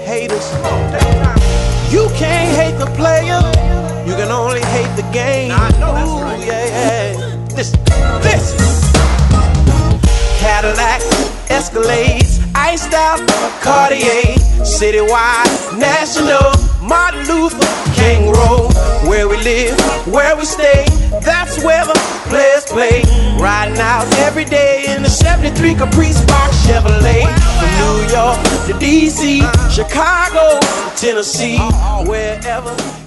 haters. You can't hate the player, you can only hate the game. Nah, I know that's right. Ooh, yeah. Listen. Cadillac, Escalades, iced out Cartier, citywide, national, Martin Luther King Road. Where we live, where we stay, that's where the players play. Riding out every day in the 73 Caprice Spark Chevrolet. From New York to DC, Chicago, Tennessee, wherever.